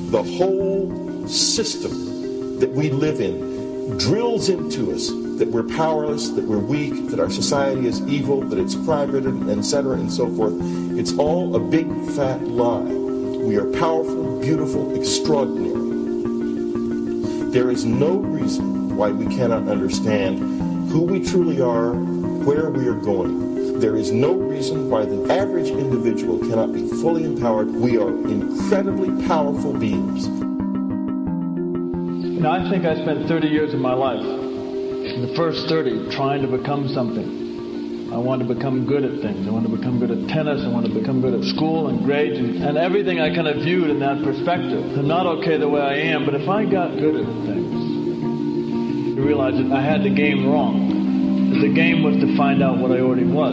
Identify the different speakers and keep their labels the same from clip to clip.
Speaker 1: The whole system that we live in drills into us that we're powerless, that we're weak, that our society is evil, that it's crime-ridden, etc., and so forth. It's all a big, fat lie. We are powerful, beautiful, extraordinary. There is no reason why we cannot understand who we truly are, where we are going. There is no reason why the average individual cannot be fully empowered. We are incredibly powerful beings.
Speaker 2: You know, I think I spent 30 years of my life, in the first 30, trying to become something. I wanted to become good at things. I wanted to become good at tennis. I wanted to become good at school and grades and everything I kind of viewed in that perspective. I'm not okay the way I am, but if I got good at things, you realize that I had the game wrong. The game was to find out what I already was.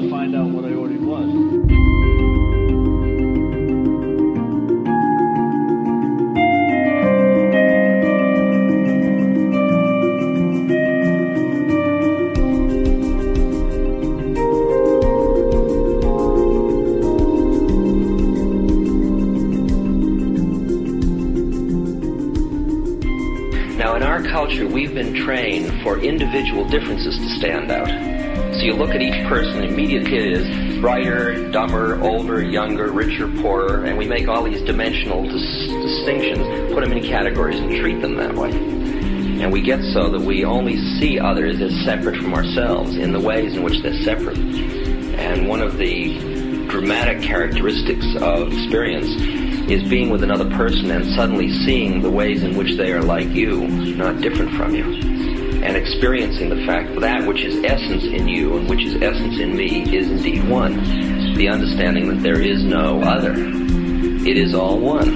Speaker 3: Now, in our culture, we've been trained for individual differences to stand out. So you look at each person, immediately it is brighter, dumber, older, younger, richer, poorer, and we make all these dimensional distinctions, put them in categories and treat them that way. And we get so that we only see others as separate from ourselves in the ways in which they're separate. And one of the dramatic characteristics of experience is being with another person and suddenly seeing the ways in which they are like you, not different from you. And experiencing the fact that that which is essence in you and which is essence in me is indeed one. The understanding that there is no other. It is all one.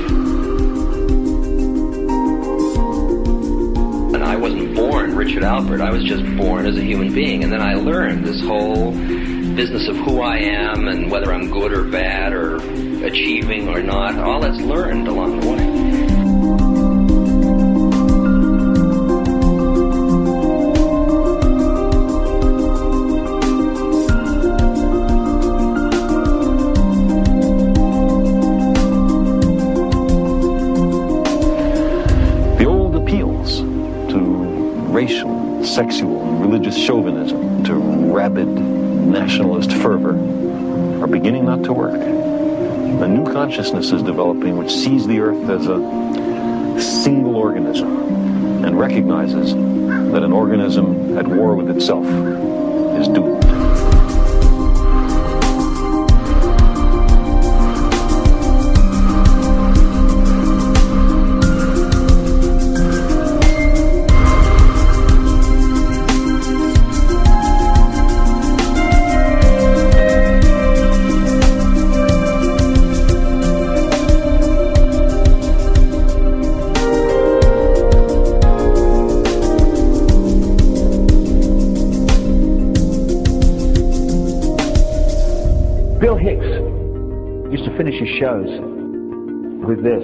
Speaker 3: And I wasn't born Richard Alpert. I was just born as a human being. And then I learned this whole business of who I am and whether I'm good or bad or achieving or not. All that's learned along the way.
Speaker 4: Racial, sexual, religious chauvinism, to rabid nationalist fervor are beginning not to work. A new consciousness is developing which sees the earth as a single organism and recognizes that an organism at war with itself is doomed.
Speaker 5: Bill Hicks used to finish his shows with this.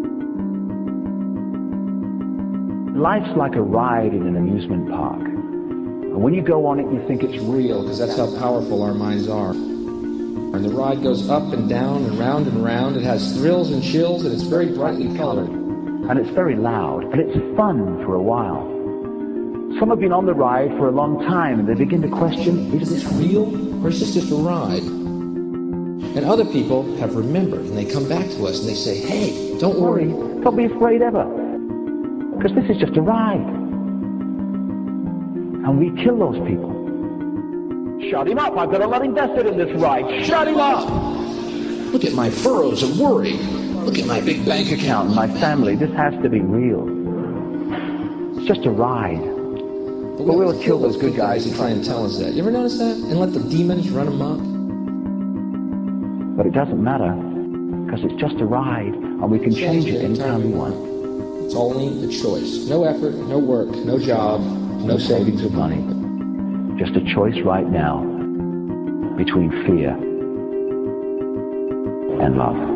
Speaker 5: Life's like a ride in an amusement park. And when you go on it, you think it's real,
Speaker 6: because that's how powerful our minds are. And the ride goes up and down and round and round. It has thrills and chills, and it's very brightly colored.
Speaker 5: And it's very loud, and it's fun for a while. Some have been on the ride for a long time, and they begin to question,
Speaker 6: is this real, or is this just a ride? And other people have remembered, and they come back to us and they say, hey, don't worry.
Speaker 5: Don't be afraid ever, because this is just a ride. And we kill those people. Shut him up. I've got a lot invested in this ride. Shut him up.
Speaker 6: Look at my furrows of worry. Look at my big bank account.
Speaker 5: My family. This has to be real. It's just a ride.
Speaker 6: But we'll kill those good guys who try and tell us that. You ever notice that? And let the demons run amok?
Speaker 5: But it doesn't matter, because it's just a ride, and we can change it anytime we want.
Speaker 6: It's only a choice. No effort, no work, no job, no savings of money.
Speaker 5: Just a choice right now between fear and love.